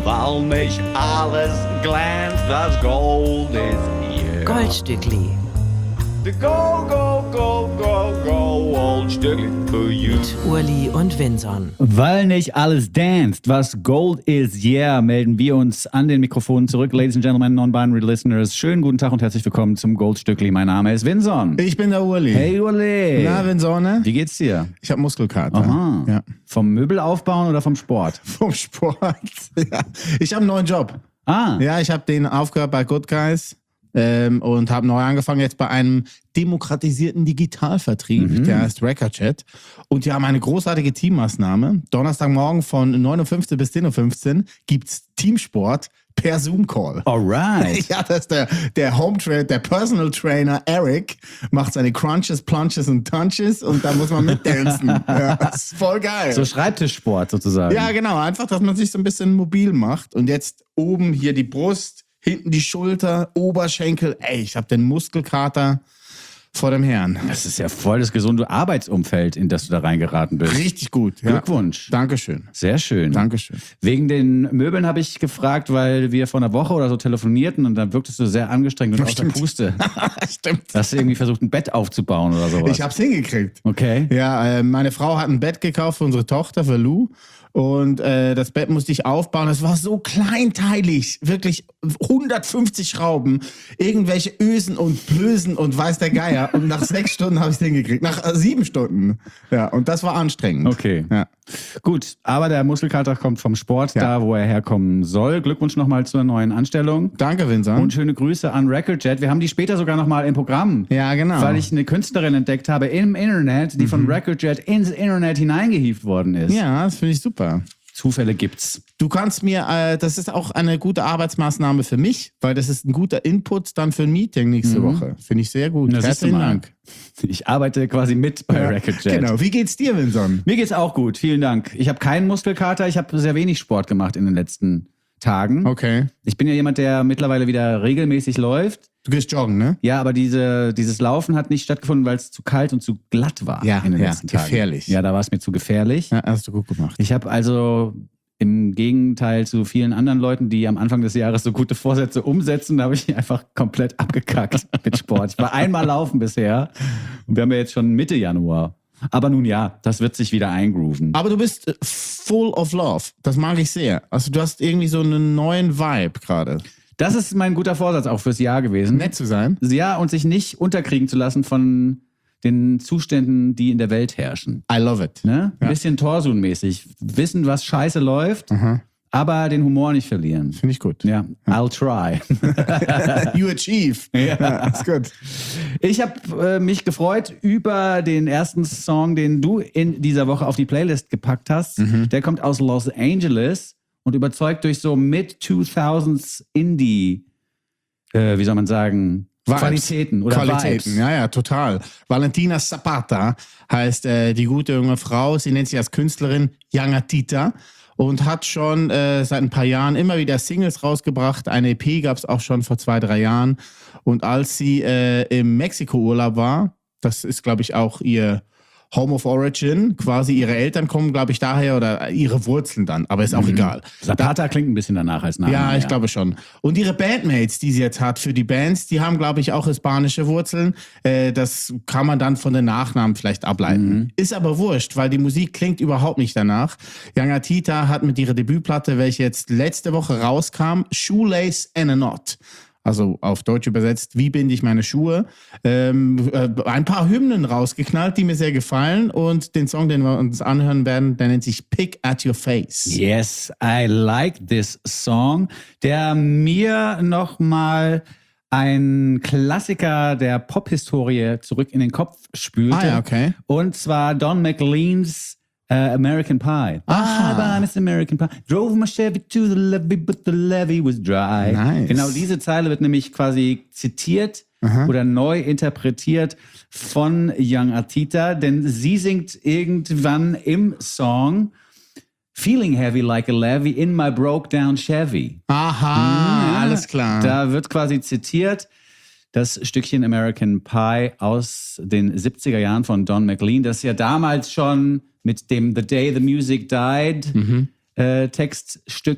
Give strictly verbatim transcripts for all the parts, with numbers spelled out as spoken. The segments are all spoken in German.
weil nicht alles glänzt, das Gold ist hier. Goldstückli. The go, go, go, go, go, Goldstückli für you. Mit Urli und Vinson. Weil nicht alles danced, was Gold is, yeah, melden wir uns an den Mikrofonen zurück. Ladies and Gentlemen, Non-Binary Listeners, schönen guten Tag und herzlich willkommen zum Goldstückli. Mein Name ist Vinson. Ich bin der Urli. Hey Urli. Na, Vinsone? Wie geht's dir? Ich habe Muskelkater. Aha. Ja. Vom Möbel aufbauen oder vom Sport? Vom Sport. Ja. Ich habe einen neuen Job. Ah. Ja, ich habe den aufgehört bei Good Guys ähm, und habe neu angefangen jetzt bei einem demokratisierten Digitalvertrieb, Mhm. der heißt Recordchat. Und die haben eine großartige Teammaßnahme. Donnerstagmorgen von neun Uhr fünfzehn bis zehn Uhr fünfzehn gibt's Teamsport per Zoom-Call. Alright. Ja, das ist der, der Home Trainer, der Personal Trainer Eric macht seine Crunches, Plunches und Tunches und da muss man mitdancen. Ja, das ist voll geil. So Schreibtischsport sozusagen. Ja, genau. Einfach, dass man sich so ein bisschen mobil macht. Und jetzt oben hier die Brust, hinten die Schulter, Oberschenkel. Ey, ich habe den Muskelkater vor dem Herrn. Das ist ja voll das gesunde Arbeitsumfeld, in das du da reingeraten bist. Richtig gut. Ja. Glückwunsch. Dankeschön. Sehr schön. Dankeschön. Wegen den Möbeln habe ich gefragt, weil wir vor einer Woche oder so telefonierten und dann wirktest du sehr angestrengt und aus der Stimmt. Puste. Stimmt. Hast du irgendwie versucht, ein Bett aufzubauen oder sowas? Ich hab's hingekriegt. Okay. Ja, äh, meine Frau hat ein Bett gekauft für unsere Tochter, für Lou. Und äh, das Bett musste ich aufbauen. Das war so kleinteilig. Wirklich hundertfünfzig Schrauben, irgendwelche Ösen und Blösen und weiß der Geier. Und nach sechs Stunden habe ich es hingekriegt. Nach äh, sieben Stunden. Ja, und das war anstrengend. Okay. Ja. Gut, aber der Muskelkater kommt vom Sport, Ja. da wo er herkommen soll. Glückwunsch nochmal zur neuen Anstellung. Danke, Vincent. Und schöne Grüße an Recordjet. Wir haben die später sogar nochmal im Programm. Ja, genau. Weil ich eine Künstlerin entdeckt habe im Internet, die von Recordjet ins Internet hineingehievt worden ist. Ja, das finde ich super. Zufälle gibt's. Du kannst mir, äh, das ist auch eine gute Arbeitsmaßnahme für mich, weil das ist ein guter Input dann für ein Meeting nächste Woche. Finde ich sehr gut. Na, siehst du Herzlichen mal. Dank. Ich arbeite quasi mit bei Recordjet. Genau. Wie geht's dir, Vincent? Mir geht's auch gut, vielen Dank. Ich habe keinen Muskelkater, ich habe sehr wenig Sport gemacht in den letzten Tagen. Okay. Ich bin ja jemand, der mittlerweile wieder regelmäßig läuft. Du gehst joggen, ne? Ja, aber diese, dieses Laufen hat nicht stattgefunden, weil es zu kalt und zu glatt war Ja, in den ja, letzten Tagen. gefährlich. Ja, da war es mir zu gefährlich. Ja, hast du gut gemacht. Ich habe also im Gegenteil zu vielen anderen Leuten, die am Anfang des Jahres so gute Vorsätze umsetzen, da habe ich einfach komplett abgekackt mit Sport. Ich war einmal laufen bisher und wir haben ja jetzt schon Mitte Januar. Aber nun ja, das wird sich wieder eingrooven. Aber du bist äh, full of love. Das mag ich sehr. Also du hast irgendwie so einen neuen Vibe gerade. Das ist mein guter Vorsatz auch fürs Jahr gewesen. Nett zu sein. Ja, und sich nicht unterkriegen zu lassen von den Zuständen, die in der Welt herrschen. I love it. Ne? Ein Ja. bisschen Torsun-mäßig. Wissen, was scheiße läuft, aber den Humor nicht verlieren. Finde ich gut. Ja, I'll try. You achieve. Ja, ist gut. Ich habe äh, mich gefreut über den ersten Song, den du in dieser Woche auf die Playlist gepackt hast. Der kommt aus Los Angeles und überzeugt durch so Mid-zweitausends Indie, äh, wie soll man sagen, Vibes. Qualitäten oder Qualitäten, Vibes. ja, ja, total. Valentina Zapata heißt äh, die gute junge Frau. Sie nennt sich als Künstlerin Young Tita und hat schon äh, seit ein paar Jahren immer wieder Singles rausgebracht. Eine E P gab es auch schon vor zwei, drei Jahren. Und als sie äh, im Mexiko-Urlaub war, das ist, glaube ich, auch ihr Home of Origin, quasi ihre Eltern kommen, glaube ich, daher oder ihre Wurzeln dann, aber ist auch egal. Zapata klingt ein bisschen danach als Name. Ja, ich glaube schon. Und ihre Bandmates, die sie jetzt hat für die Bands, die haben, glaube ich, auch hispanische Wurzeln. Äh, das kann man dann von den Nachnamen vielleicht ableiten. Ist aber wurscht, weil die Musik klingt überhaupt nicht danach. Young Tita hat mit ihrer Debütplatte, welche jetzt letzte Woche rauskam, Shoelace and a Knot. Also auf Deutsch übersetzt, wie binde ich meine Schuhe? Ähm, äh, ein paar Hymnen rausgeknallt, die mir sehr gefallen. Und den Song, den wir uns anhören werden, der nennt sich Pick at Your Face. Yes, I like this song, der mir nochmal ein Klassiker der Pop-Historie zurück in den Kopf spülte. Ah ja, okay. Und zwar Don McLeans Uh, American Pie. Aha. Ah, Miss American Pie. Drove my Chevy to the levee, but the levee was dry. Nice. Genau diese Zeile wird nämlich quasi zitiert oder neu interpretiert von Young Tita, denn sie singt irgendwann im Song Feeling heavy like a levee in my broke down Chevy. Aha, Ja, alles klar. Da wird quasi zitiert das Stückchen American Pie aus den siebziger Jahren von Don McLean, das ja damals schon mit dem The Day the Music Died äh, Textstück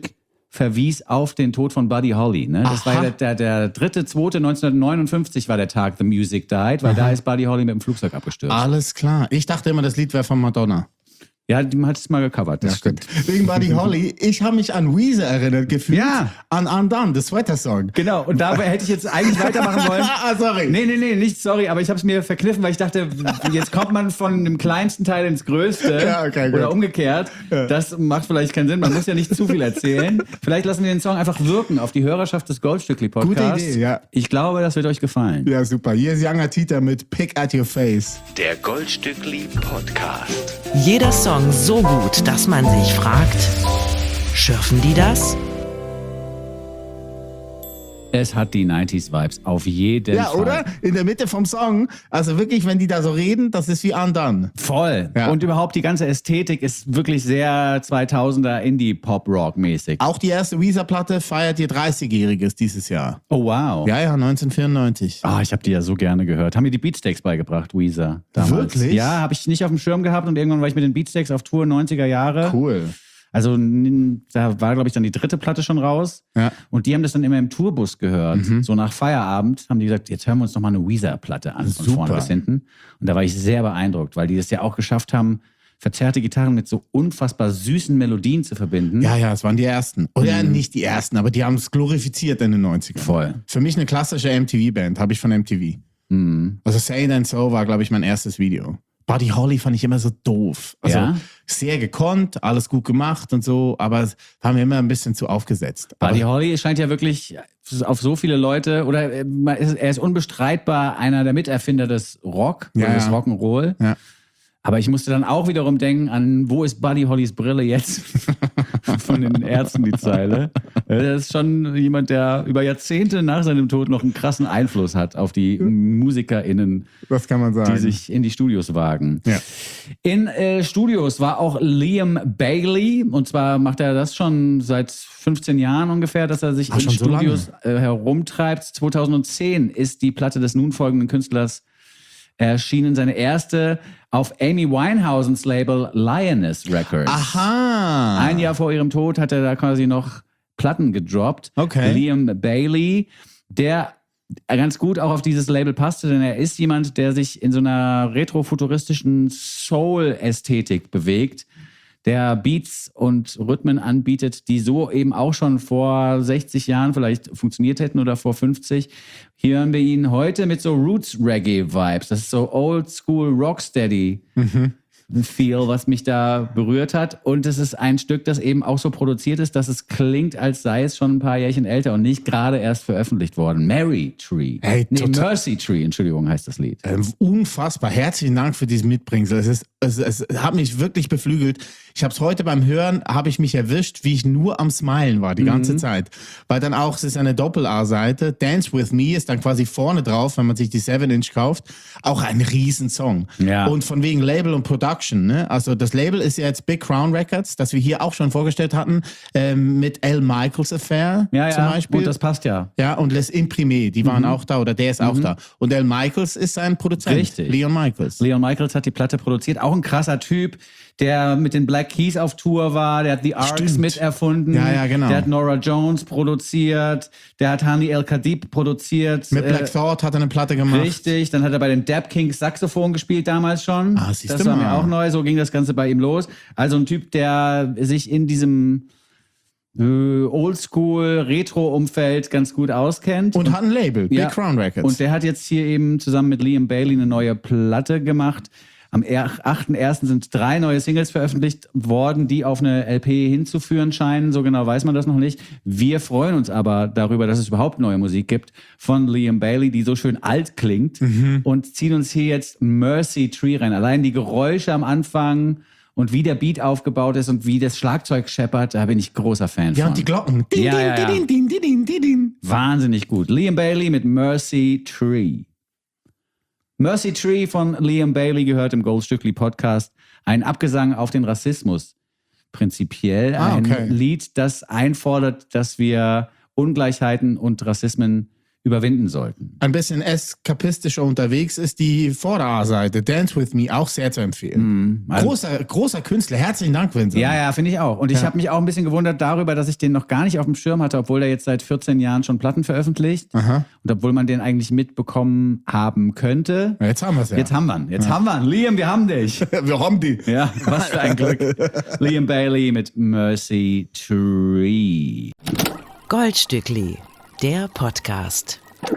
verwies auf den Tod von Buddy Holly. Ne? Das Aha. war ja der, der, der dritte, zweite neunzehnhundertneunundfünfzig war der Tag The Music Died, weil Aha. da ist Buddy Holly mit dem Flugzeug abgestürzt. Alles klar. Ich dachte immer, das Lied wäre von Madonna. Ja, die hat es mal gecovert, das stimmt. Wegen Buddy Holly. Ich habe mich an Weezer erinnert gefühlt. Ja. An Undone, das Sweater-Song. Genau, und dabei hätte ich jetzt eigentlich weitermachen wollen. ah, sorry. Nee, nee, nee, nicht sorry, aber ich habe es mir verkniffen, weil ich dachte, jetzt kommt man von dem kleinsten Teil ins Größte Ja, okay, gut. oder umgekehrt. Das macht vielleicht keinen Sinn, man muss ja nicht zu viel erzählen. Vielleicht lassen wir den Song einfach wirken auf die Hörerschaft des Goldstückli-Podcasts. Gute Idee, ja. Ich glaube, das wird euch gefallen. Ja, super. Hier ist Younger Tita mit Pick at Your Face. Der Goldstückli Podcast. Jeder Song so gut, dass man sich fragt, schürfen die das? Es hat die neunziger-Vibes auf jeden Ja, Fall. oder? In der Mitte vom Song. Also wirklich, wenn die da so reden, das ist wie Undone. Voll. Ja. Und überhaupt die ganze Ästhetik ist wirklich sehr zweitausender Indie-Pop-Rock-mäßig. Auch die erste Weezer-Platte feiert ihr dreißigjähriges dieses Jahr. Oh, wow. Ja, ja, neunzehnhundertvierundneunzig. Ah, ich habe die ja so gerne gehört. Haben mir die Beatsteaks beigebracht, Weezer. Damals. Wirklich? Ja, habe ich nicht auf dem Schirm gehabt und irgendwann war ich mit den Beatsteaks auf Tour neunziger Jahre. Cool. Also n- da war, glaube ich, dann die dritte Platte schon raus. Ja. Und die haben das dann immer im Tourbus gehört. So nach Feierabend haben die gesagt, jetzt hören wir uns noch mal eine Weezer-Platte an, von Super. vorne bis hinten. Und da war ich sehr beeindruckt, weil die das ja auch geschafft haben, verzerrte Gitarren mit so unfassbar süßen Melodien zu verbinden. Ja, ja, es waren die ersten. Oder nicht die ersten, aber die haben es glorifiziert in den neunzigern. Voll. Für mich eine klassische M T V-Band, habe ich von M T V. Also Say It and So war, glaube ich, mein erstes Video. Buddy Holly fand ich immer so doof. Also Ja? sehr gekonnt, alles gut gemacht und so, aber es war mir immer ein bisschen zu aufgesetzt. Buddy Aber, Holly scheint ja wirklich auf so viele Leute, oder äh, man ist- er ist unbestreitbar einer der Miterfinder des Rock Ja, oder des ja. Rock'n'Roll. ja. Aber ich musste dann auch wiederum denken an, wo ist Buddy Hollys Brille jetzt? Von den Ärzten die Zeile. Äh, Das ist schon jemand, der über Jahrzehnte nach seinem Tod noch einen krassen Einfluss hat auf die MusikerInnen, Das kann man sagen. die sich in die Studios wagen. Ja. In äh, Studios war auch Liam Bailey, und zwar macht er das schon seit fünfzehn Jahren ungefähr, dass er sich Ach, in schon so Studios äh, herumtreibt. zweitausendzehn ist die Platte des nun folgenden Künstlers erschienen, seine erste auf Amy Winehousens Label Lioness Records. Aha. Ein Jahr vor ihrem Tod hat er da quasi noch Platten gedroppt. Okay. Liam Bailey, der ganz gut auch auf dieses Label passte, denn er ist jemand, der sich in so einer retrofuturistischen Soul-Ästhetik bewegt, der Beats und Rhythmen anbietet, die so eben auch schon vor sechzig Jahren vielleicht funktioniert hätten oder vor fünfzig. Hier hören wir ihn heute mit so Roots-Reggae-Vibes. Das ist so Old-School-Rocksteady. Feel, was mich da berührt hat. Und es ist ein Stück, das eben auch so produziert ist, dass es klingt, als sei es schon ein paar Jährchen älter und nicht gerade erst veröffentlicht worden. Mary Tree. Hey, nee, total- Mercy Tree, Entschuldigung, heißt das Lied. Ähm, unfassbar. Herzlichen Dank für dieses Mitbringsel. Es, ist, es, es hat mich wirklich beflügelt. Ich habe es heute beim Hören, habe ich mich erwischt, wie ich nur am Smilen war die ganze Zeit. Weil dann auch, es ist eine Doppel-A-Seite. Dance With Me ist dann quasi vorne drauf, wenn man sich die seven Inch kauft. Auch ein Riesensong. Ja. Und von wegen Label und Production. Ne? Also das Label ist ja jetzt Big Crown Records, das wir hier auch schon vorgestellt hatten, ähm, mit Al Michaels Affair Ja, zum ja, Beispiel. und das passt ja. Ja, und Les Imprimés, die waren auch da, oder der ist auch da. Und Al Michaels ist sein Produzent. Richtig. Leon Michaels. Leon Michaels hat die Platte produziert. Auch ein krasser Typ, der mit den Black Keys auf Tour war. Der hat The Arcs Stimmt. miterfunden. Ja, ja, genau. Der hat Nora Jones produziert. Der hat Hani El Khadib produziert. Mit Black Äh, Thought hat er eine Platte gemacht. Richtig, dann hat er bei den Dap Kings Saxophon gespielt damals schon. Ah, siehst das du war mir mal. auch neu, so ging das Ganze bei ihm los. Also ein Typ, der sich in diesem äh, Oldschool, Retro-Umfeld ganz gut auskennt. Und hat ein Label, Big Ja. Crown Records. Und der hat jetzt hier eben zusammen mit Liam Bailey eine neue Platte gemacht. Am achten ersten sind drei neue Singles veröffentlicht worden, die auf eine L P hinzuführen scheinen. So genau weiß man das noch nicht. Wir freuen uns aber darüber, dass es überhaupt neue Musik gibt von Liam Bailey, die so schön alt klingt. Und ziehen uns hier jetzt Mercy Tree rein. Allein die Geräusche am Anfang und wie der Beat aufgebaut ist und wie das Schlagzeug scheppert, da bin ich großer Fan ja, von. und die Glocken. Din, Ja, din, ja, ja. din, din, din, din, din, din. Wahnsinnig gut. Liam Bailey mit Mercy Tree. Mercy Tree von Liam Bailey gehört im Goldstückli Podcast. Ein Abgesang auf den Rassismus. Prinzipiell Ah, okay. ein Lied, das einfordert, dass wir Ungleichheiten und Rassismen überwinden sollten. Ein bisschen eskapistischer unterwegs ist die Vorder-A-Seite, Dance With Me, auch sehr zu empfehlen. Also- großer, großer Künstler, herzlichen Dank, Vincent. Ja, ja, finde ich auch. Und ich Ja. habe mich auch ein bisschen gewundert darüber, dass ich den noch gar nicht auf dem Schirm hatte, obwohl er jetzt seit vierzehn Jahren schon Platten veröffentlicht. Aha. Und obwohl man den eigentlich mitbekommen haben könnte. Ja, jetzt haben wir es ja. Jetzt haben wir ihn. Jetzt haben wir ihn. Liam, wir haben dich. wir haben die. Ja, was für ein Glück. Liam Bailey mit Mercy Tree. Goldstückli, der Podcast.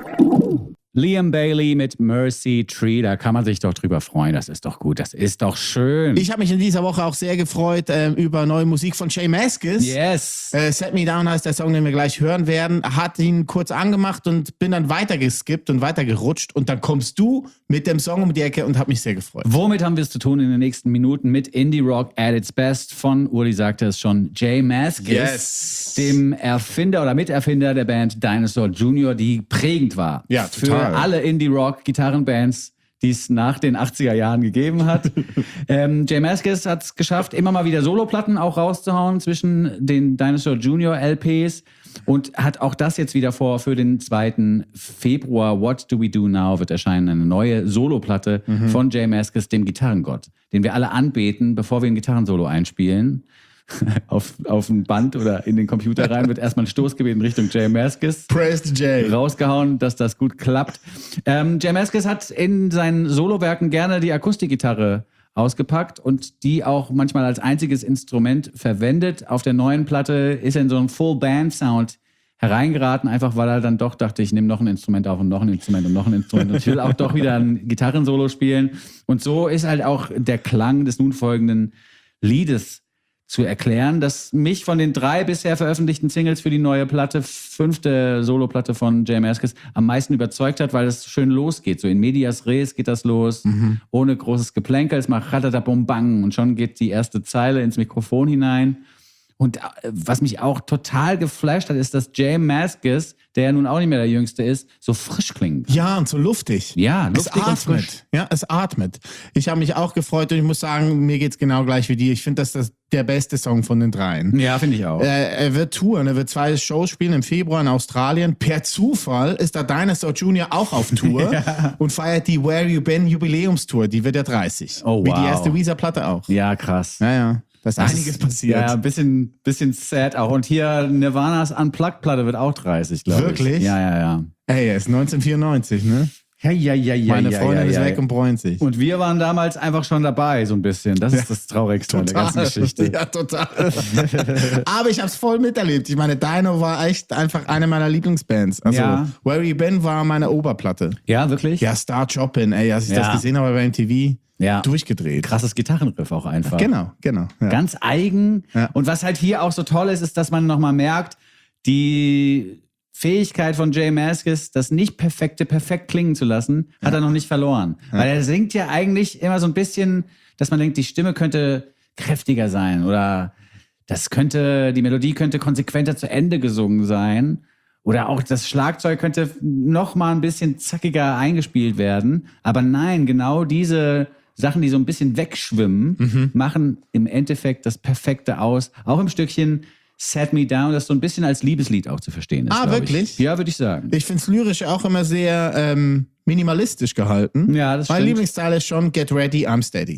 Liam Bailey mit Mercy Tree, da kann man sich doch drüber freuen. Das ist doch gut, das ist doch schön. Ich habe mich in dieser Woche auch sehr gefreut ähm, über neue Musik von Jay Mascis. yes. Äh, Set Me Down heißt der Song, den wir gleich hören werden. Hat ihn kurz angemacht und bin dann weitergeskippt und weitergerutscht. Und dann kommst du mit dem Song um die Ecke und habe mich sehr gefreut. Womit haben wir es zu tun in den nächsten Minuten? Mit Indie Rock at its best von, Uli sagte es schon, Jay Mascis, Yes. dem Erfinder oder Miterfinder der Band Dinosaur Junior, die prägend war. Ja, für total. alle Indie Rock Gitarrenbands, die es nach den achtziger Jahren gegeben hat. ähm, Jay Mascis hat es geschafft, immer mal wieder Soloplatten auch rauszuhauen zwischen den Dinosaur Junior L Ps und hat auch das jetzt wieder vor für den zweiten Februar. What Do We Do Now wird erscheinen, eine neue Soloplatte Mhm. von Jay Mascis, dem Gitarrengott, den wir alle anbeten, bevor wir ein Gitarrensolo einspielen. auf, auf ein Band oder in den Computer rein wird erstmal ein Stoßgebet in Richtung Jay Mascis Praise the Jay. rausgehauen, dass das gut klappt. Ähm, Jay Mascis hat in seinen Solowerken gerne die Akustikgitarre ausgepackt und die auch manchmal als einziges Instrument verwendet. Auf der neuen Platte ist er in so einen Full-Band-Sound hereingeraten, einfach weil er dann doch dachte, ich nehme noch ein Instrument auf und noch ein Instrument und noch ein Instrument und ich will auch doch wieder ein Gitarrensolo spielen. Und so ist halt auch der Klang des nun folgenden Liedes zu erklären, das mich von den drei bisher veröffentlichten Singles für die neue Platte, fünfte Soloplatte von Jay Mascis, am meisten überzeugt hat, weil es schön losgeht. So in medias res geht das los, Mhm. ohne großes Geplänkel, es macht ratata-bum-bang und schon geht die erste Zeile ins Mikrofon hinein. Und äh, was mich auch total geflasht hat, ist, dass Jay Mascis, der ja nun auch nicht mehr der Jüngste ist, so frisch klingt. Ja, und so luftig. Ja, Es luftig und frisch. atmet. Ja, es atmet. Ich habe mich auch gefreut und ich muss sagen, mir geht's genau gleich wie dir. Ich finde, das ist das der beste Song von den dreien. Ja, finde ich auch. Äh, er wird touren, er wird zwei Shows spielen im Februar in Australien. Per Zufall ist der Dinosaur Junior auch auf Tour und feiert die Where You Been Jubiläumstour. Die wird ja dreißig. Oh, Wie wow. die erste Weezer-Platte auch. Ja, krass. Ja, ja. Da ist Das einiges ist- passiert. Ja, ein bisschen, bisschen sad auch. Und hier Nirvanas Unplugged-Platte wird auch dreißig, glaube ich. Wirklich? Ja, ja, ja. Ey, er ist neunzehnhundertvierundneunzig, ne? Ja, ja, ja, ja. Meine ja, Freundin ja, ist ja, weg ja. und bräunt sich. Und wir waren damals einfach schon dabei, so ein bisschen. Das ist das Traurigste an der ganzen Geschichte. Ja, total. Aber ich habe es voll miterlebt. Ich meine, Dino war echt einfach eine meiner Lieblingsbands. Also, Ja. Where You Been war meine Oberplatte. Ja, wirklich? Ja, Star Chopin, ey, als ich Ja. das gesehen habe bei M T V, Ja. durchgedreht. Krasses Gitarrenriff auch einfach. Genau, genau. Ja. Ganz eigen. Ja. Und was halt hier auch so toll ist, ist, dass man nochmal merkt, die Fähigkeit von Jay Mascis, das nicht Perfekte perfekt klingen zu lassen, hat er noch nicht verloren. Weil er singt ja eigentlich immer so ein bisschen, dass man denkt, die Stimme könnte kräftiger sein oder das könnte, die Melodie könnte konsequenter zu Ende gesungen sein. Oder auch das Schlagzeug könnte noch mal ein bisschen zackiger eingespielt werden. Aber nein, genau diese Sachen, die so ein bisschen wegschwimmen, machen im Endeffekt das Perfekte aus. Auch im Stückchen Set Me Down, das so ein bisschen als Liebeslied auch zu verstehen ist. Ah, glaub wirklich? Ich. Ja, würde ich sagen. Ich finde es lyrisch auch immer sehr ähm, minimalistisch gehalten. Ja, das Mein stimmt. Lieblingsteil ist schon Get Ready, I'm Steady.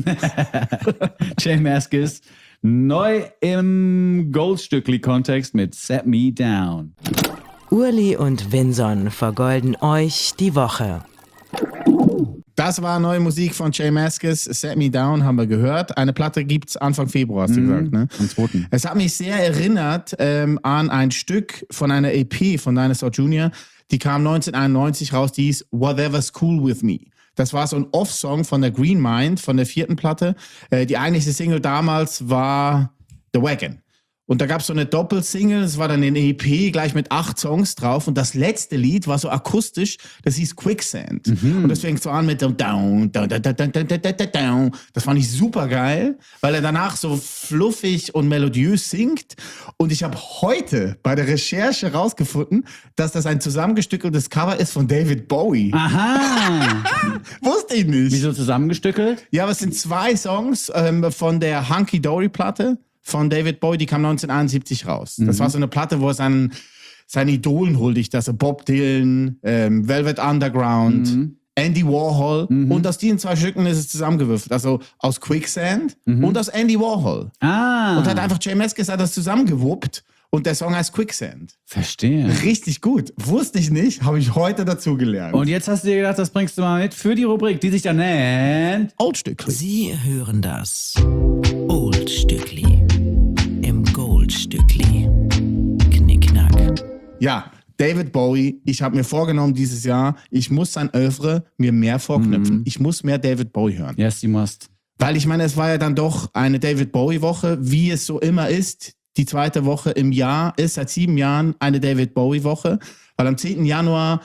Jay Mascis, neu im Goldstückli-Kontext mit Set Me Down. Urli und Vinson vergolden euch die Woche. Das war neue Musik von Jay Mascis, Set Me Down, haben wir gehört. Eine Platte gibt's Anfang Februar, hast du gesagt, ne? Am zweiten Es hat mich sehr erinnert ähm, an ein Stück von einer E P von Dinosaur Junior. Die kam neunzehnhunderteinundneunzig raus, die hieß Whatever's Cool With Me. Das war so ein Off-Song von der Green Mind, von der vierten Platte. Äh, die eigentliche Single damals war The Wagon. Und da gab es so eine Doppelsingle, das war dann eine E P, gleich mit acht Songs drauf. Und das letzte Lied war so akustisch, das hieß Quicksand. Und das fängt so an mit dem Down, down, down, down, down, down, down, down. Das fand ich super geil, weil er danach so fluffig und melodiös singt. Und ich habe heute bei der Recherche rausgefunden, dass das ein zusammengestückeltes Cover ist von David Bowie. Aha! Wusste ich nicht. Wieso zusammengestückelt? Ja, aber es sind zwei Songs ähm, von der Hunky Dory Platte von David Bowie, die kam neunzehnhunderteinundsiebzig raus. Das war so eine Platte, wo er seinen, seinen Idolen huldigt, also Bob Dylan, ähm, Velvet Underground, Mhm. Andy Warhol. Mhm. Und aus diesen zwei Stücken ist es zusammengewürfelt. Also aus Quicksand Mhm. und aus Andy Warhol. Ah, Und hat einfach J Mascis hat das zusammengewuppt und der Song heißt Quicksand. verstehe. Richtig gut. Wusste ich nicht, habe ich heute dazugelernt. Und jetzt hast du dir gedacht, das bringst du mal mit für die Rubrik, die sich dann nennt... Oldstückli. Sie hören das Oldstückli im Goldstückli. Knickknack. Ja, David Bowie, ich habe mir vorgenommen dieses Jahr, ich muss sein Oeuvre mir mehr vorknüpfen. Mhm. Ich muss mehr David Bowie hören. Yes, you must. Weil ich meine, es war ja dann doch eine David Bowie-Woche, wie es so immer ist. Die zweite Woche im Jahr ist seit sieben Jahren eine David Bowie-Woche. Weil am zehnten Januar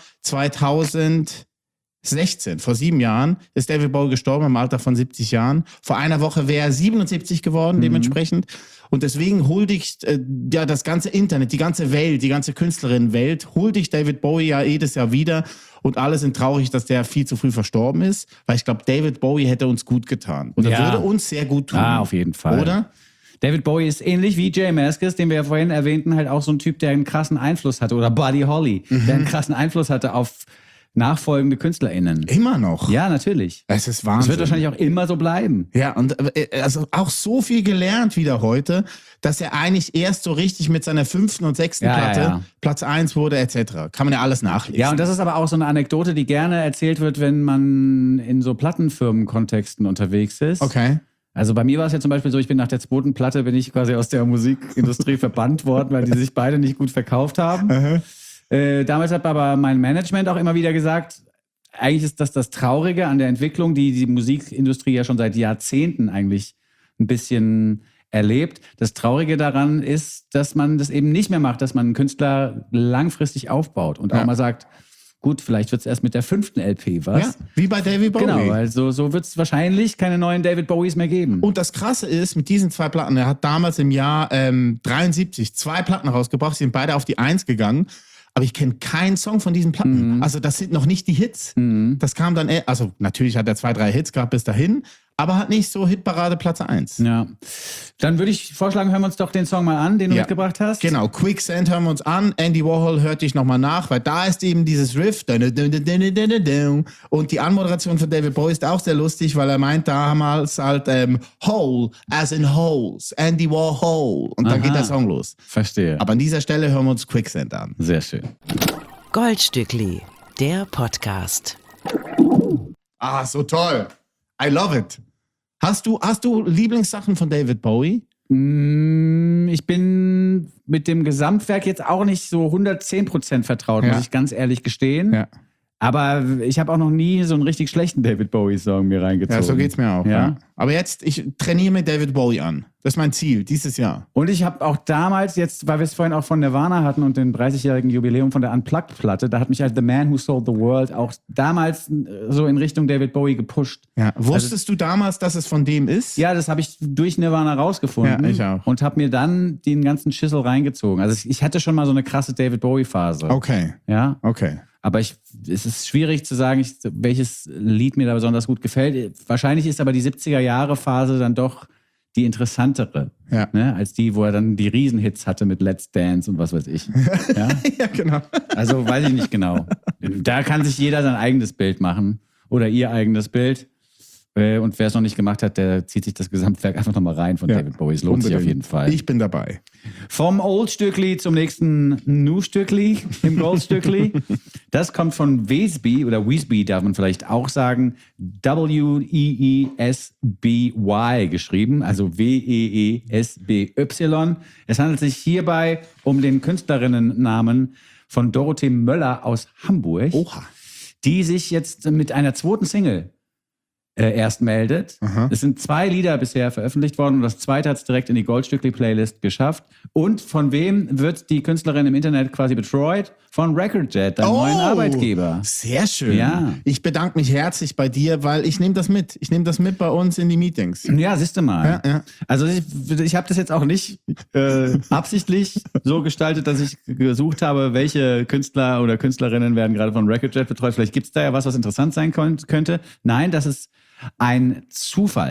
zweitausendsechzehn, vor sieben Jahren, ist David Bowie gestorben im Alter von siebzig Jahren. Vor einer Woche wäre er siebenundsiebzig geworden, Mhm. dementsprechend. Und deswegen huldigt äh, ja das ganze Internet, die ganze Welt, die ganze Künstlerinnenwelt, huldigt David Bowie ja jedes Jahr wieder. Und alle sind traurig, dass der viel zu früh verstorben ist. Weil ich glaube, David Bowie hätte uns gut getan. Und er Ja. würde uns sehr gut tun. Ah, auf jeden Fall. Oder? David Bowie ist ähnlich wie J Mascis, den wir ja vorhin erwähnten, halt auch so ein Typ, der einen krassen Einfluss hatte. Oder Buddy Holly, Mhm. der einen krassen Einfluss hatte auf nachfolgende KünstlerInnen. Immer noch. Ja, natürlich. Es ist Das Wahnsinn. wird wahrscheinlich auch immer so bleiben. Ja, und äh, also auch so viel gelernt wieder heute, dass er eigentlich erst so richtig mit seiner fünften und sechsten Ja, Platte ja, ja. Platz eins wurde, et cetera. Kann man ja alles nachlesen. Ja, und das ist aber auch so eine Anekdote, die gerne erzählt wird, wenn man in so Plattenfirmenkontexten unterwegs ist. Okay. Also bei mir war es ja zum Beispiel so, ich bin nach der zweiten Platte, bin ich quasi aus der Musikindustrie verbannt worden, weil die sich beide nicht gut verkauft haben. Äh, damals hat aber mein Management auch immer wieder gesagt, eigentlich ist das das Traurige an der Entwicklung, die die Musikindustrie ja schon seit Jahrzehnten eigentlich ein bisschen erlebt. Das Traurige daran ist, dass man das eben nicht mehr macht, dass man einen Künstler langfristig aufbaut und Ja. auch mal sagt, gut, vielleicht wird es erst mit der fünften L P was. Ja, wie bei David Bowie. Genau, weil so, so wird es wahrscheinlich keine neuen David Bowies mehr geben. Und das Krasse ist, mit diesen zwei Platten, er hat damals im Jahr ähm, dreiundsiebzig zwei Platten rausgebracht, sind beide auf die Eins gegangen. Aber ich kenne keinen Song von diesen Platten. Mhm. Also das sind noch nicht die Hits. Mhm. Das kam dann, eher- also natürlich hat er zwei, drei Hits gehabt bis dahin, aber hat nicht so Hitparade Platz eins. Ja. Dann würde ich vorschlagen, hören wir uns doch den Song mal an, den du Ja. mitgebracht hast. Genau, Quicksand hören wir uns an. Andy Warhol hört dich nochmal nach, weil da ist eben dieses Riff. Und die Anmoderation von David Bowie ist auch sehr lustig, weil er meint damals halt ähm, Hole, as in Holes, Andy Warhol. Und dann Aha. geht der Song los. Verstehe. Aber an dieser Stelle hören wir uns Quicksand an. Sehr schön. Goldstückli, der Podcast. Ah, so toll. I love it. Hast du, hast du Lieblingssachen von David Bowie? Mm, Ich bin mit dem Gesamtwerk jetzt auch nicht so hundertzehn Prozent vertraut, Ja. muss ich ganz ehrlich gestehen. Aber ich habe auch noch nie so einen richtig schlechten David Bowie-Song mir reingezogen. Ja, so geht's mir auch. Ja. Ja. Aber jetzt, ich trainiere mit David Bowie an. Das ist mein Ziel dieses Jahr. Und ich habe auch damals jetzt, weil wir es vorhin auch von Nirvana hatten und den dreißigjährigen Jubiläum von der Unplugged-Platte, da hat mich halt The Man Who Sold the World auch damals äh, so in Richtung David Bowie gepusht. Ja. Wusstest du damals, dass es von dem ist? Ja, das habe ich durch Nirvana rausgefunden. Ja, ich auch. Und habe mir dann den ganzen Schissel reingezogen. Also ich hatte schon mal so eine krasse David Bowie-Phase. Okay, Ja, okay. aber ich, es ist schwierig zu sagen, ich, welches Lied mir da besonders gut gefällt. Wahrscheinlich ist aber die siebziger-Jahre-Phase dann doch die interessantere, Ja. ne, als die, wo er dann die Riesenhits hatte mit Let's Dance und was weiß ich. Ja? Ja, genau. Also weiß ich nicht genau. Da kann sich jeder sein eigenes Bild machen oder ihr eigenes Bild. Äh, Und wer es noch nicht gemacht hat, der zieht sich das Gesamtwerk einfach nochmal rein von Ja, David Bowie. Es lohnt sich auf unbedingt. jeden Fall. Ich bin dabei. Vom Old-Stückli zum nächsten New-Stückli im Gold-Stückli. Das kommt von Wesby oder Weesby, darf man vielleicht auch sagen. W E E S B Y geschrieben, also W E E S B Y. Es handelt sich hierbei um den Künstlerinnennamen von Dorothee Möller aus Hamburg, Oha. die sich jetzt mit einer zweiten Single äh, erst meldet. Aha. Es sind zwei Lieder bisher veröffentlicht worden und das zweite hat es direkt in die Goldstückli-Playlist geschafft. Und von wem wird die Künstlerin im Internet quasi betreut? Von Recordjet, deinem neuen Arbeitgeber. Sehr schön. Ja. Ich bedanke mich herzlich bei dir, weil ich nehme das mit. Ich nehme das mit bei uns in die Meetings. Ja, siehst du mal. Ja, ja. Also ich, ich habe das jetzt auch nicht äh, absichtlich so gestaltet, dass ich gesucht habe, welche Künstler oder Künstlerinnen werden gerade von Recordjet betreut. Vielleicht gibt es da ja was, was interessant sein kon- könnte. Nein, das ist ein Zufall.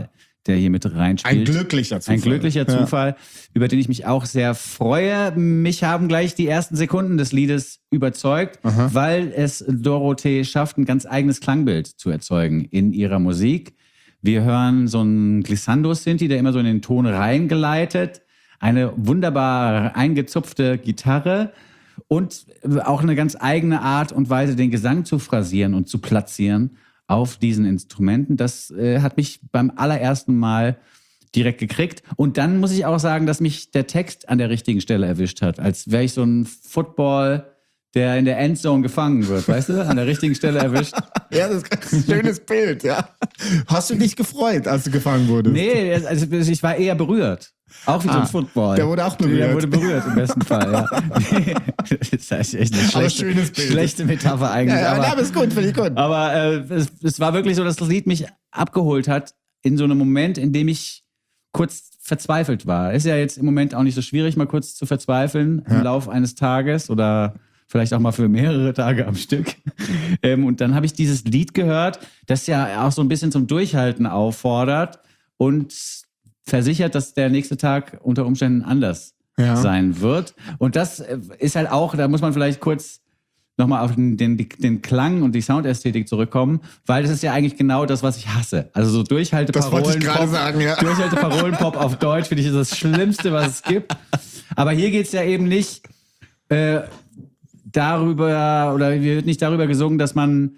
der hier mit reinspielt. Ein glücklicher Zufall. Ein glücklicher Zufall, ja. über den ich mich auch sehr freue. Mich haben gleich die ersten Sekunden des Liedes überzeugt, Aha. weil es Dorothee schafft, ein ganz eigenes Klangbild zu erzeugen in ihrer Musik. Wir hören so einen Glissando-Synthi, der immer so in den Ton reingeleitet, eine wunderbar eingezupfte Gitarre und auch eine ganz eigene Art und Weise, den Gesang zu phrasieren und zu platzieren auf diesen Instrumenten. Das äh, hat mich beim allerersten Mal direkt gekriegt. Und dann muss ich auch sagen, dass mich der Text an der richtigen Stelle erwischt hat. Als wäre ich so ein Football, der in der Endzone gefangen wird, weißt du? An der richtigen Stelle erwischt. Ja, das ist ein schönes Bild, ja. Hast du dich gefreut, als du gefangen wurdest? Nee, also ich war eher berührt. Auch wie ah, so ein Football. Der wurde auch berührt. Der wurde berührt im besten Fall, ja. Das ist echt eine schlechte, schönes Bild. schlechte Metapher eigentlich. Ja, ja, aber, aber ist gut, finde ich gut. Aber äh, es, es war wirklich so, dass das Lied mich abgeholt hat in so einem Moment, in dem ich kurz verzweifelt war. Ist ja jetzt im Moment auch nicht so schwierig, mal kurz zu verzweifeln ja. im Lauf eines Tages oder vielleicht auch mal für mehrere Tage am Stück. ähm, und dann habe ich dieses Lied gehört, das ja auch so ein bisschen zum Durchhalten auffordert und versichert, dass der nächste Tag unter Umständen anders ja. sein wird. Und das ist halt auch, da muss man vielleicht kurz nochmal auf den, den, den Klang und die Soundästhetik zurückkommen, weil das ist ja eigentlich genau das, was ich hasse. Also so Durchhalteparolen-Pop sagen, ja. Durchhalteparolen-Pop auf Deutsch finde ich ist das Schlimmste, was es gibt. Aber hier geht es ja eben nicht äh, darüber, oder wird nicht darüber gesungen, dass man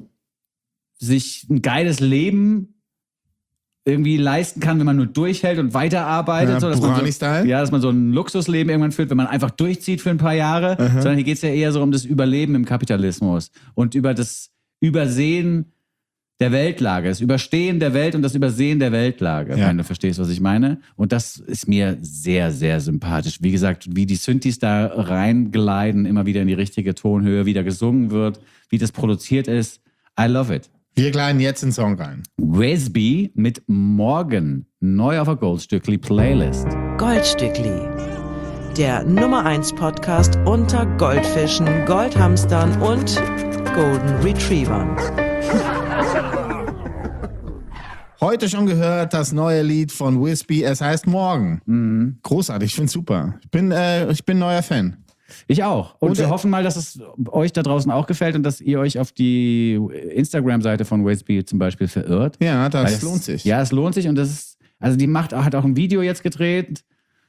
sich ein geiles Leben irgendwie leisten kann, wenn man nur durchhält und weiterarbeitet. Ja, so, dass man so, ja, dass man so ein Luxusleben irgendwann führt, wenn man einfach durchzieht für ein paar Jahre. Uh-huh. Sondern hier geht es ja eher so um das Überleben im Kapitalismus und über das Übersehen der Weltlage, das Überstehen der Welt und das Übersehen der Weltlage, ja. wenn du verstehst, was ich meine. Und das ist mir sehr, sehr sympathisch. Wie gesagt, wie die Synthis da reingleiten, immer wieder in die richtige Tonhöhe, wie da gesungen wird, wie das produziert ist. I love it. Wir gleiten jetzt in den Song rein. Wesby mit Morgen, neu auf der Goldstückli Playlist. Goldstückli, der Nummer eins Podcast unter Goldfischen, Goldhamstern und Golden Retrievern. Heute schon gehört das neue Lied von Wesby, es heißt Morgen. Mhm. Großartig, ich finde es super. Ich bin, äh, ich bin neuer Fan. Ich auch. Und, und wir hoffen mal, dass es euch da draußen auch gefällt und dass ihr euch auf die Instagram-Seite von Wesby zum Beispiel verirrt. Ja, das es, lohnt sich. Ja, es lohnt sich und das ist, also die macht, hat auch ein Video jetzt gedreht.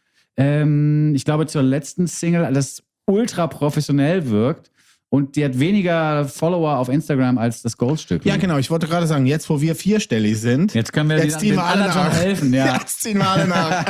Ähm, ich glaube zur letzten Single, das ultra professionell wirkt. Und die hat weniger Follower auf Instagram als das Goldstück. Ja, genau. Ich wollte gerade sagen, jetzt wo wir vierstellig sind, jetzt können wir jetzt den, den anderen schon helfen. Ja. Jetzt ziehen wir alle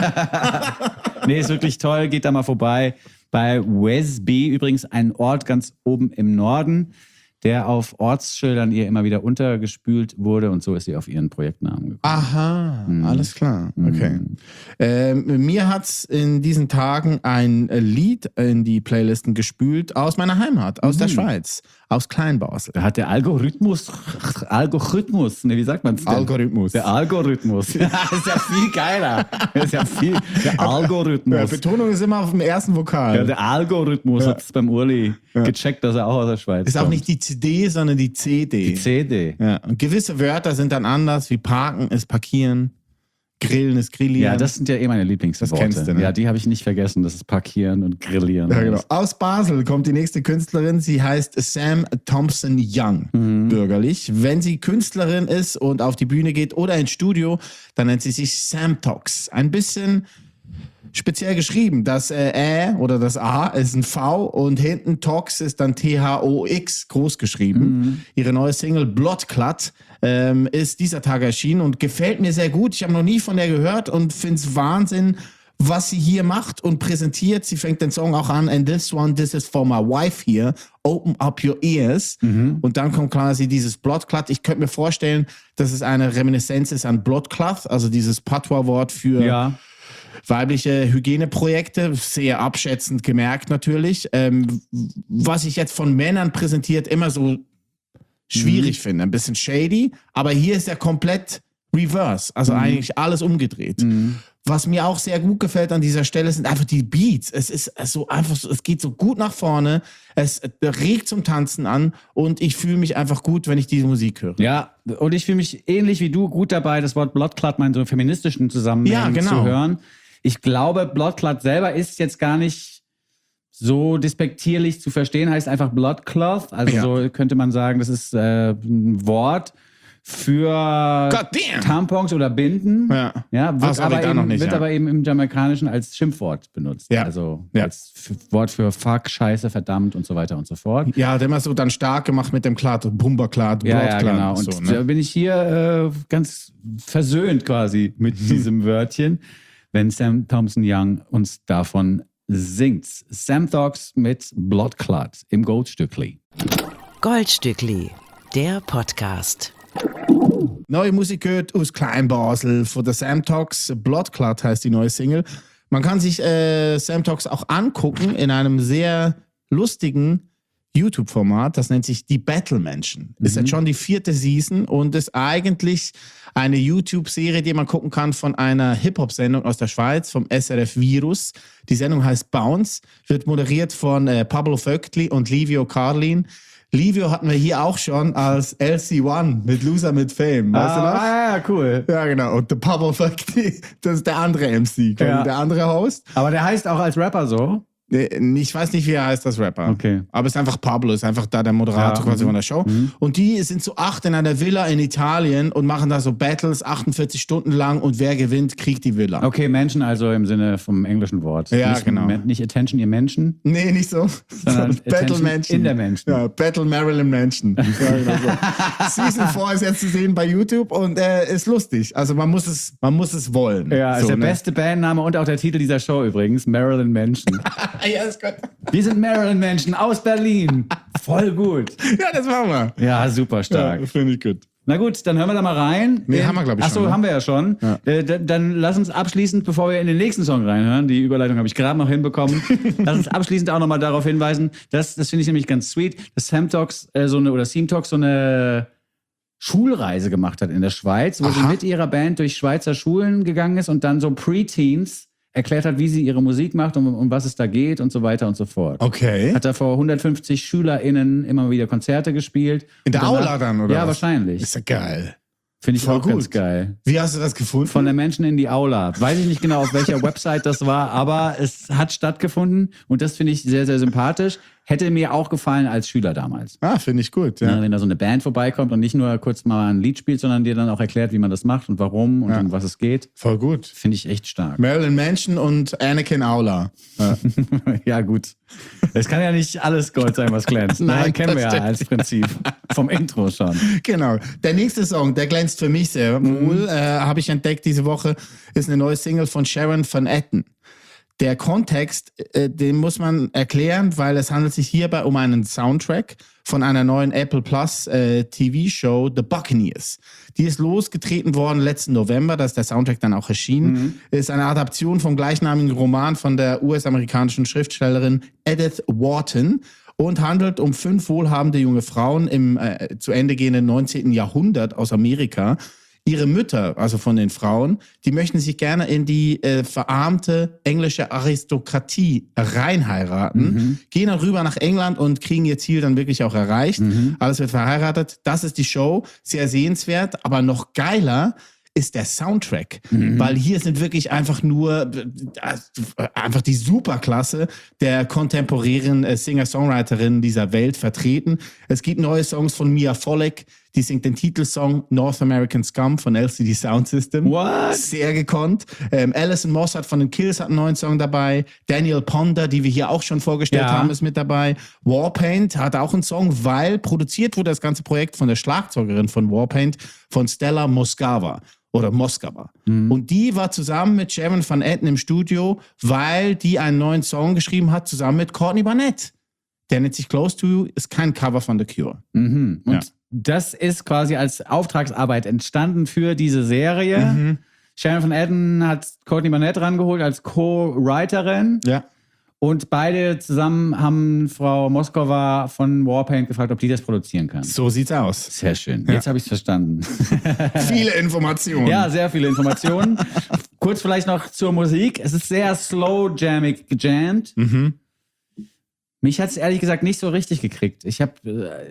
nach. Nee, ist wirklich toll. Geht da mal vorbei. Bei Wesby, übrigens ein Ort ganz oben im Norden, der auf Ortsschildern ihr immer wieder untergespült wurde und so ist sie auf ihren Projektnamen gekommen. Aha, mhm. alles klar. Okay. Mhm. Ähm, mir hat es in diesen Tagen ein Lied in die Playlisten gespült aus meiner Heimat, aus mhm. der Schweiz, aus Kleinbasel. Da hat der Algorithmus, Algorithmus, ne, wie sagt man es denn? Algorithmus. Der Algorithmus. Das ist ja viel geiler. Das ist ja viel, der Algorithmus. Ja, Betonung ist immer auf dem ersten Vokal. Ja, der Algorithmus ja. hat es beim Urli ja. gecheckt, dass er auch aus der Schweiz ist. Ist kommt. auch nicht die C D, sondern die C D. Die C D. Ja. Und gewisse Wörter sind dann anders, wie parken ist parkieren, grillen ist grillieren. Ja, das sind ja eh meine Lieblingsworte. Das kennst du, ne? Ja, die habe ich nicht vergessen. Das ist parkieren und grillieren. Ja, genau. Aus Basel kommt die nächste Künstlerin. Sie heißt Sam Thompson Young, mhm. bürgerlich. Wenn sie Künstlerin ist und auf die Bühne geht oder ins Studio, dann nennt sie sich Sam Tox. Ein bisschen speziell geschrieben. Das äh, Ä oder das A ist ein V und hinten Tox ist dann T H O X groß geschrieben. Mhm. Ihre neue Single Bloodclot ähm, ist dieser Tag erschienen und gefällt mir sehr gut. Ich habe noch nie von der gehört und finde es Wahnsinn, was sie hier macht und präsentiert. Sie fängt den Song auch an. And this one, this is for my wife here. Open up your ears. Mhm. Und dann kommt quasi dieses Bloodclot. Ich könnte mir vorstellen, dass es eine Reminiszenz ist an Bloodcloth, also dieses Patois-Wort für ja. weibliche Hygieneprojekte, sehr abschätzend gemerkt natürlich. Ähm, was ich jetzt von Männern präsentiert, immer so schwierig mhm. finde. Ein bisschen shady, aber hier ist er komplett Reverse, also Mhm. eigentlich alles umgedreht. Mhm. Was mir auch sehr gut gefällt an dieser Stelle sind einfach die Beats. Es ist so einfach, so- es geht so gut nach vorne, es regt zum Tanzen an und ich fühle mich einfach gut, wenn ich diese Musik höre. Ja, und ich fühle mich ähnlich wie du gut dabei, das Wort Bloodclot mal in so einem feministischen Zusammenhang Ja, genau. zu hören. Ich glaube, Bloodclot selber ist jetzt gar nicht so despektierlich zu verstehen, heißt einfach Bloodcloth. Also Ja. so könnte man sagen, das ist äh, ein Wort für God damn. Tampons oder Binden. Ja. Ja, wird, Ah, sorry, aber, da eben, noch nicht, wird ja. aber eben im Jamaikanischen als Schimpfwort benutzt. Ja. Also Ja. als F- Wort für Fuck, Scheiße, verdammt und so weiter und so fort. Ja, der immer so dann stark gemacht mit dem Klat, Bumberklat, Ja, ja, Broadklat genau. und Und so, da ne? bin ich hier äh, ganz versöhnt quasi mit diesem Wörtchen, wenn Sam Thompson Young uns davon singt. Sam Thox mit Bloodclot im Goldstückli. Goldstückli, der Podcast. Neue Musik gehört aus Kleinbasel von der Sam Talks. Bloodclot heißt die neue Single. Man kann sich äh, Sam Talks auch angucken in einem sehr lustigen YouTube-Format. Das nennt sich Die Battle-Menschen. Ist jetzt schon die vierte Season und ist eigentlich eine YouTube-Serie, die man gucken kann von einer Hip-Hop-Sendung aus der Schweiz, vom S R F Virus. Die Sendung heißt Bounce, wird moderiert von äh, Pablo Vögtli und Livio Carlin. Livio hatten wir hier auch schon als L C one mit Loser mit Fame. Weißt du noch? Ah, ja, cool. Ja, genau. Und der Pablo Vögtli, das ist der andere M C, quasi Ja. der andere Host. Aber der heißt auch als Rapper so. Nee, Ich weiß nicht, wie er heißt, das Rapper. Okay. Aber es ist einfach Pablo, ist einfach da der Moderator Ja, quasi mhm. von der Show. Und die sind zu acht in einer Villa in Italien und machen da so Battles achtundvierzig Stunden lang und wer gewinnt, kriegt die Villa. Okay, Menschen also im Sinne vom englischen Wort. Ja, nicht, genau. Nicht Attention, ihr Menschen, Nee, nicht so. sondern Battle Attention Mansion. in der Menschen. Ja, Battle Marilyn Mansion. Ja, genau so. Season vier ist jetzt zu sehen bei YouTube und äh, ist lustig. Also man muss es, man muss es wollen. Ja, ist so, der ne? beste Bandname und auch der Titel dieser Show übrigens, Marilyn Manson. Ja, ist gut. Wir sind Marilyn Manson aus Berlin. Voll gut. Ja, das machen wir. Ja, super stark. Ja, finde ich gut. Na gut, dann hören wir da mal rein. Nee, In- haben wir, glaub ich, Ach so, schon, ne? haben wir ja schon. Ja. Äh, d- dann lass uns abschließend, bevor wir in den nächsten Song reinhören, die Überleitung habe ich gerade noch hinbekommen, lass uns abschließend auch nochmal darauf hinweisen, dass, das finde ich nämlich ganz sweet, dass Sam Talks äh, so eine, oder Seam Talks so eine Schulreise gemacht hat in der Schweiz, wo sie Aha. mit ihrer Band durch Schweizer Schulen gegangen ist und dann so Preteens erklärt hat, wie sie ihre Musik macht und um was es da geht und so weiter und so fort. Okay. Hat da vor hundertfünfzig SchülerInnen immer wieder Konzerte gespielt. In der Und danach- Aula dann, oder Ja, was? wahrscheinlich. Ist ja geil. Finde ich voll auch ganz gut. geil. Wie hast du das gefunden? Von der Menschen in die Aula. Weiß ich nicht genau, auf welcher Website das war, aber es hat stattgefunden und das finde ich sehr, sehr sympathisch. Hätte mir auch gefallen als Schüler damals. Ah, finde ich gut. Ja. Ja, wenn da so eine Band vorbeikommt und nicht nur kurz mal ein Lied spielt, sondern dir dann auch erklärt, wie man das macht und warum und Ja. um was es geht. Voll gut. Finde ich echt stark. Marilyn Manson und Anakin Aula. Ja. Ja, gut. Es kann ja nicht alles Gold sein, was glänzt. Nein, Nein, kennen das wir ja stimmt. als Prinzip. Vom Intro schon. Genau. Der nächste Song, der glänzt für mich sehr wohl, äh, habe ich entdeckt diese Woche, ist eine neue Single von Sharon Van Etten. Der Kontext, äh, den muss man erklären, weil es handelt sich hierbei um einen Soundtrack von einer neuen Apple Plus äh, T V-Show, The Buccaneers. Die ist losgetreten worden letzten November, da ist der Soundtrack dann auch erschienen. Ist eine Adaption vom gleichnamigen Roman von der U S-amerikanischen Schriftstellerin Edith Wharton und handelt um fünf wohlhabende junge Frauen im äh, zu Ende gehenden neunzehnten Jahrhundert aus Amerika. Ihre Mütter, also von den Frauen, die möchten sich gerne in die äh, verarmte englische Aristokratie reinheiraten, Mhm. gehen dann rüber nach England und kriegen ihr Ziel dann wirklich auch erreicht. Mhm. Alles wird verheiratet. Das ist die Show, sehr sehenswert, aber noch geiler ist der Soundtrack, Mhm. weil hier sind wirklich einfach nur äh, einfach die Superklasse der kontemporären äh, Singer-Songwriterinnen dieser Welt vertreten. Es gibt neue Songs von Mia Folek, die singt den Titelsong North American Scum von L C D Sound System. What? Sehr gekonnt. Ähm, Alison Mossad von den Kills hat einen neuen Song dabei. Daniel Ponder, die wir hier auch schon vorgestellt Ja. haben, ist mit dabei. Warpaint hat auch einen Song, weil produziert wurde das ganze Projekt von der Schlagzeugerin von Warpaint, von Stella Moscava. Oder Moskaba. Und die war zusammen mit Sharon Van Etten im Studio, weil die einen neuen Song geschrieben hat, zusammen mit Courtney Barnett. Der nennt sich Close to You, ist kein Cover von The Cure. Mhm. Und Ja. das ist quasi als Auftragsarbeit entstanden für diese Serie. Mhm. Sharon Van Etten hat Courtney Barnett rangeholt als Co-Writerin. Ja. Und beide zusammen haben Frau Moskova von Warpaint gefragt, ob die das produzieren kann. So sieht's aus. Sehr schön. Jetzt habe ich es verstanden. Viele Informationen. Ja, sehr viele Informationen. Kurz vielleicht noch zur Musik. Es ist sehr slow jammig gejammt. Mhm. Mich hat es ehrlich gesagt nicht so richtig gekriegt. Ich habe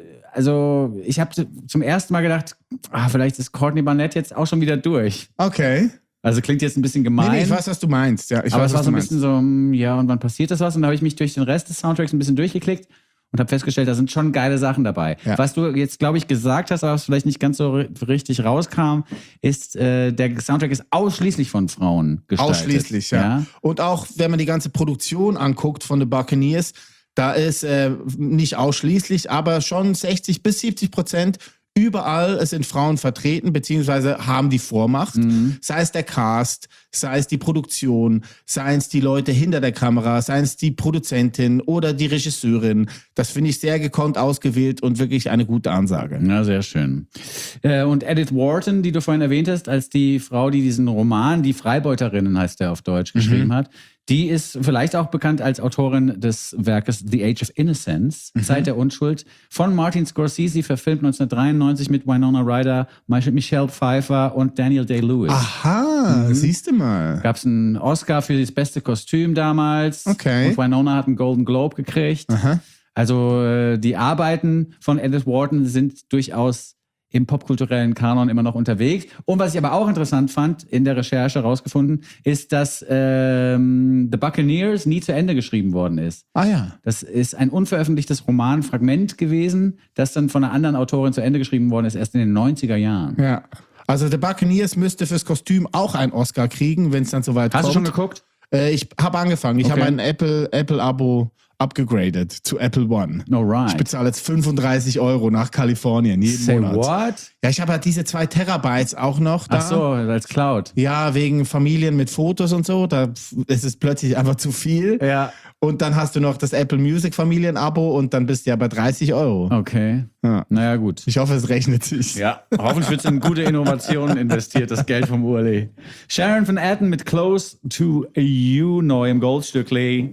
also ich habe zum ersten Mal gedacht, ah, vielleicht ist Courtney Barnett jetzt auch schon wieder durch. Okay. Also klingt jetzt ein bisschen gemein. Nee, nee, ich weiß, was du meinst. Ja, ich aber weiß, es war was so du ein meinst. bisschen so, hm, ja, und wann passiert das was? Und da habe ich mich durch den Rest des Soundtracks ein bisschen durchgeklickt und habe festgestellt, da sind schon geile Sachen dabei. Ja. Was du jetzt, glaube ich, gesagt hast, aber was vielleicht nicht ganz so ri- richtig rauskam, ist, äh, der Soundtrack ist ausschließlich von Frauen gestaltet. Ausschließlich, ja. ja? Und auch, wenn man die ganze Produktion anguckt von The Buccaneers, da ist äh, nicht ausschließlich, aber schon sechzig bis siebzig Prozent überall sind Frauen vertreten, beziehungsweise haben die Vormacht. Mhm. Sei es der Cast, sei es die Produktion, sei es die Leute hinter der Kamera, sei es die Produzentin oder die Regisseurin. Das finde ich sehr gekonnt ausgewählt und wirklich eine gute Ansage. Ja, sehr schön. Äh, und Edith Wharton, die du vorhin erwähnt hast, als die Frau, die diesen Roman, die Freibeuterinnen heißt der auf Deutsch, geschrieben hat, die ist vielleicht auch bekannt als Autorin des Werkes The Age of Innocence, Zeit der Unschuld, von Martin Scorsese, verfilmt neunzehnhundertdreiundneunzig mit Winona Ryder, Michelle Pfeiffer und Daniel Day-Lewis. Aha, siehst du mal. Gab es einen Oscar für das beste Kostüm damals. Okay. Und Winona hat einen Golden Globe gekriegt. Aha. Also äh, die Arbeiten von Edith Wharton sind durchaus im popkulturellen Kanon immer noch unterwegs. Und was ich aber auch interessant fand, in der Recherche rausgefunden, ist, dass ähm, The Buccaneers nie zu Ende geschrieben worden ist. Ah ja. Das ist ein unveröffentlichtes Romanfragment gewesen, das dann von einer anderen Autorin zu Ende geschrieben worden ist, erst in den neunziger Jahren. Ja. Also The Buccaneers müsste fürs Kostüm auch einen Oscar kriegen, wenn es dann soweit Hast kommt. du schon geguckt? Äh, ich habe angefangen. Ich Okay. habe ein Apple, Apple-Abo upgegradet zu Apple One. Alright. Ich bezahle jetzt fünfunddreißig Euro nach Kalifornien jeden Say Monat. what? Ja, ich habe halt diese zwei Terabytes auch noch da. Ach so, als Cloud. Ja, wegen Familien mit Fotos und so. Da ist es plötzlich einfach zu viel. Ja. Und dann hast du noch das Apple Music Familienabo und dann bist du ja bei dreißig Euro. Okay. Ja. Naja, gut. Ich hoffe, es rechnet sich. Ja, hoffentlich wird es in gute Innovationen investiert, das Geld vom Urli. Sharon Van Etten mit Close to You neu im Goldstückli.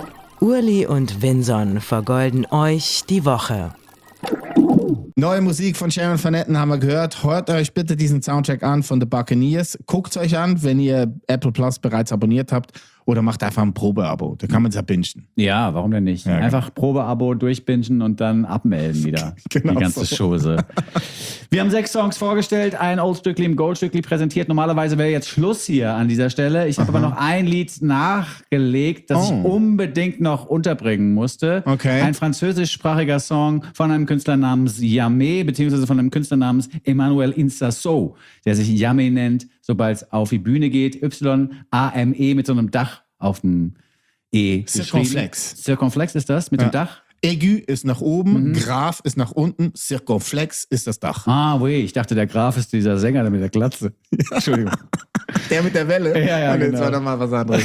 Urli und Vinson vergolden euch die Woche. Neue Musik von Sharon Van Etten haben wir gehört. Hört euch bitte diesen Soundtrack an von The Buccaneers. Guckt es euch an, wenn ihr Apple Plus bereits abonniert habt. Oder macht einfach ein Probeabo. Da kann man es ja bingen. Ja, warum denn nicht? Ja, Einfach Probeabo durchbingen und dann abmelden wieder. Genau die ganze so. Chose. Wir haben sechs Songs vorgestellt, ein Oldstückli im Goldstückli präsentiert. Normalerweise wäre jetzt Schluss hier an dieser Stelle. Ich habe aber noch ein Lied nachgelegt, das Oh. ich unbedingt noch unterbringen musste. Okay. Ein französischsprachiger Song von einem Künstler namens Yamé, beziehungsweise von einem Künstler namens Emmanuel Insasso, der sich Yamé nennt, sobald es auf die Bühne geht. Y A M E mit so einem Dach auf dem E. Circonflex. geschrieben. Circonflex ist das mit Ja. dem Dach? Aigu ist nach oben, Mhm. Graf ist nach unten, Circonflex ist das Dach. Ah, weh, ich dachte, der Graf ist dieser Sänger mit der Glatze. Entschuldigung. Der mit der Welle? Ja, ja, Und jetzt genau. war doch mal was anderes.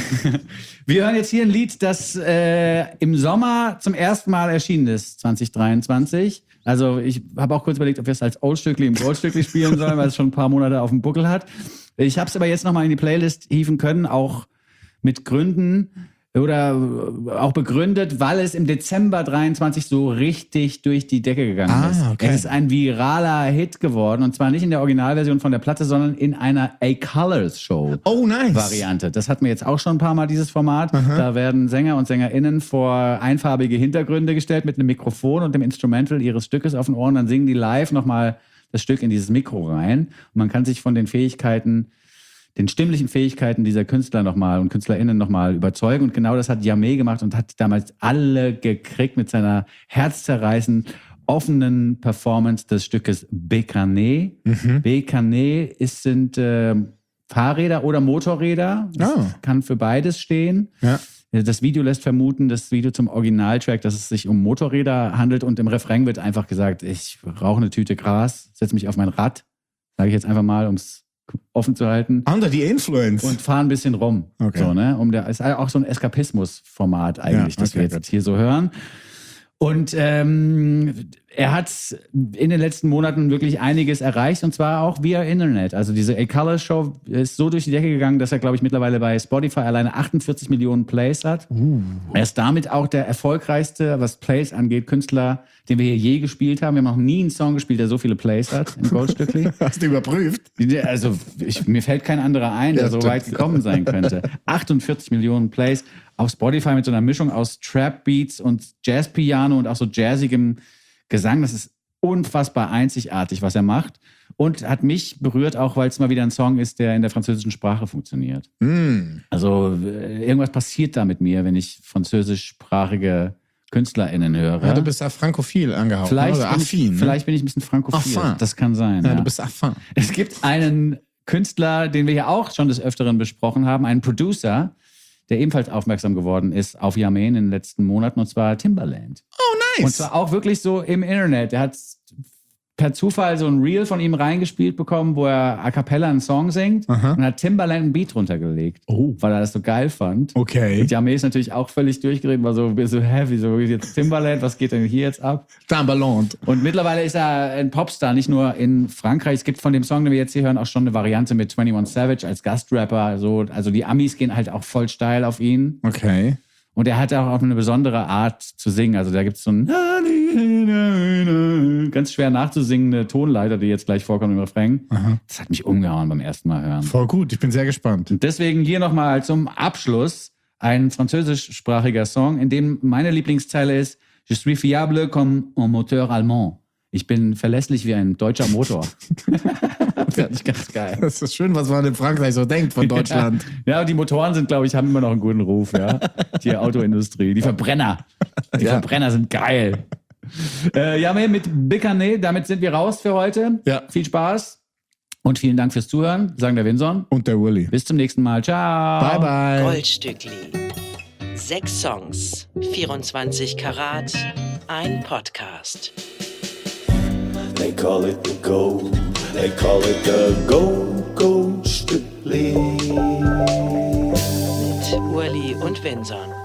Wir hören jetzt hier ein Lied, das äh, im Sommer zum ersten Mal erschienen ist, zwanzig dreiundzwanzig. Also ich habe auch kurz überlegt, ob wir es als Oldstückli im Goldstückli spielen sollen, weil es schon ein paar Monate auf dem Buckel hat. Ich habe es aber jetzt nochmal in die Playlist hieven können, auch mit Gründen oder auch begründet, weil es im Dezember dreiundzwanzig so richtig durch die Decke gegangen Ah, ist. okay. Es ist ein viraler Hit geworden und zwar nicht in der Originalversion von der Platte, sondern in einer A-Colors-Show. Oh, nice. Variante. Das hatten wir jetzt auch schon ein paar Mal, dieses Format. Da werden Sänger und SängerInnen vor einfarbige Hintergründe gestellt mit einem Mikrofon und dem Instrumental ihres Stückes auf den Ohren. Dann singen die live nochmal das Stück in dieses Mikro rein. Und man kann sich von den Fähigkeiten, den stimmlichen Fähigkeiten dieser Künstler nochmal und KünstlerInnen nochmal überzeugen. Und genau das hat Yamé gemacht und hat damals alle gekriegt mit seiner herzzerreißend offenen Performance des Stückes Bécané. Mhm. Bécané ist, sind äh, Fahrräder oder Motorräder. Das Oh. kann für beides stehen. Ja. Das Video lässt vermuten, das Video zum Originaltrack, dass es sich um Motorräder handelt und im Refrain wird einfach gesagt, ich rauche eine Tüte Gras, setze mich auf mein Rad, sage ich jetzt einfach mal, um es offen zu halten, Under the Influence. und fahre ein bisschen rum. Okay. So, ne? Um der, ist auch so ein Eskapismus-Format eigentlich, Ja, das okay, wir jetzt gut. hier so hören. Und ähm, er hat in den letzten Monaten wirklich einiges erreicht und zwar auch via Internet. Also diese A-Color Show ist so durch die Decke gegangen, dass er, glaube ich, mittlerweile bei Spotify alleine achtundvierzig Millionen Plays hat. Uh. Er ist damit auch der erfolgreichste, was Plays angeht, Künstler, den wir hier je gespielt haben. Wir haben noch nie einen Song gespielt, der so viele Plays hat im Goldstückli. Hast du überprüft? Also ich, mir fällt kein anderer ein, der ja, so weit gekommen sein könnte. achtundvierzig Millionen Plays auf Spotify mit so einer Mischung aus Trap-Beats und Jazz-Piano und auch so jazzigem Gesang. Das ist unfassbar einzigartig, was er macht. Und hat mich berührt, auch weil es mal wieder ein Song ist, der in der französischen Sprache funktioniert. Mm. Also irgendwas passiert da mit mir, wenn ich französischsprachige KünstlerInnen höre. Ja, du bist ja frankophil angehaucht. Vielleicht, oder bin, affin, ich, ne? vielleicht bin ich ein bisschen frankophil. Affin. Das kann sein. Ja, ja, du bist affin. Es gibt einen Künstler, den wir hier auch schon des Öfteren besprochen haben, einen Producer, der ebenfalls aufmerksam geworden ist auf Yamen in den letzten Monaten, und zwar Timbaland. Oh, nice. Und zwar auch wirklich so im Internet. Der hat per Zufall so ein Reel von ihm reingespielt bekommen, wo er a cappella einen Song singt. Aha. Und hat Timbaland einen Beat runtergelegt, oh. weil er das so geil fand. Okay. Und Yamen ist natürlich auch völlig durchgereden, war so, so heavy, so jetzt Timbaland, was geht denn hier jetzt ab? Timbaland. Und mittlerweile ist er ein Popstar, nicht nur in Frankreich. Es gibt von dem Song, den wir jetzt hier hören, auch schon eine Variante mit einundzwanzig Savage als Gastrapper. So, also die Amis gehen halt auch voll steil auf ihn. Okay. Und er hat auch auf eine besondere Art zu singen. Also da gibt es so ein ganz schwer nachzusingende Tonleiter, die jetzt gleich vorkommt im Refrain. Aha. Das hat mich umgehauen beim ersten Mal hören. Voll gut, ich bin sehr gespannt. Und deswegen hier nochmal zum Abschluss ein französischsprachiger Song, in dem meine Lieblingszeile ist: Je suis fiable comme un moteur allemand. Ich bin verlässlich wie ein deutscher Motor. Das finde ich ganz geil. Das ist schön, was man in Frankreich so denkt von Deutschland. Ja, ja, die Motoren sind, glaube ich, haben immer noch einen guten Ruf, ja. Die Autoindustrie, die Verbrenner. Die ja. Verbrenner sind geil. Äh, ja, mit Bicane, damit sind wir raus für heute. Ja. Viel Spaß und vielen Dank fürs Zuhören, sagen der Vinson. Und der Willi. Bis zum nächsten Mal. Ciao. Bye, bye. Goldstückli. Sechs Songs, vierundzwanzig Karat, ein Podcast. They call it the gold, they call it the gold, gold Stückli. Mit Willi und Vinson.